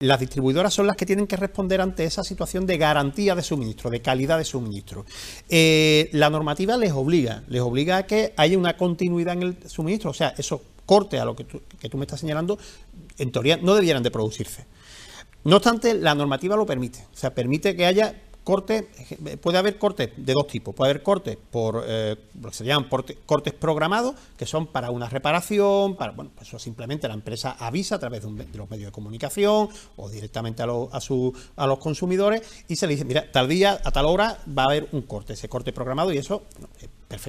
las distribuidoras son las que tienen que responder ante esa situación de garantía de suministro, de calidad de suministro. La normativa les obliga a que haya una continuidad en el suministro, o sea, esos cortes a lo que tú me estás señalando, en teoría no debieran de producirse. No obstante, la normativa lo permite, o sea, permite que haya cortes, puede haber cortes de dos tipos, puede haber cortes por lo que se llaman cortes programados, que son para una reparación, bueno, pues eso simplemente la empresa avisa a través de los medios de comunicación o directamente a los consumidores y se le dice, mira, tal día, a tal hora va a haber un corte, ese corte programado y eso